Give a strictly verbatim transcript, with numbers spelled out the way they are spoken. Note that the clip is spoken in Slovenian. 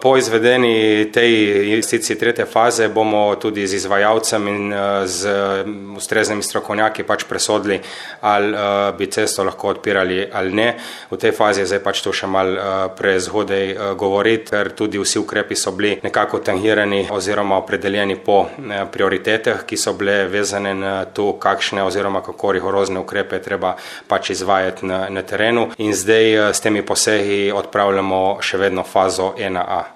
Po izvedeni tej investiciji tretje faze bomo tudi z izvajalcem in z ustreznimi strokovnjaki pač presodili, ali bi cesto lahko odpirali ali ne. V tej fazi je zdaj pač to še malo prezgodaj govoriti, ker tudi vsi ukrepi so bili nekako tangirani oziroma opredeljeni po prioritetah, ki so bile vezane na to, kakšne oziroma kako rigorozne ukrepe treba pač izvajati na, na terenu. In zdaj s temi posegi odpravljamo še vedno fazo ena A.